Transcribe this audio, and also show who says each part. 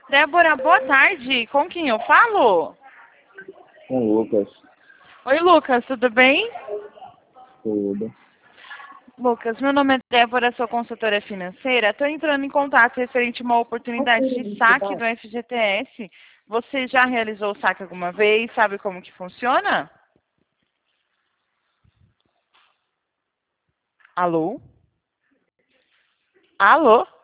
Speaker 1: Débora, boa tarde. Com quem eu falo?
Speaker 2: Com o Lucas.
Speaker 1: Oi, Lucas, tudo bem?
Speaker 2: Tudo.
Speaker 1: Lucas, meu nome é Débora, sou consultora financeira. Estou entrando em contato referente a uma oportunidade de saque do FGTS. Você já realizou o saque alguma vez? Sabe como que funciona? Alô? Alô?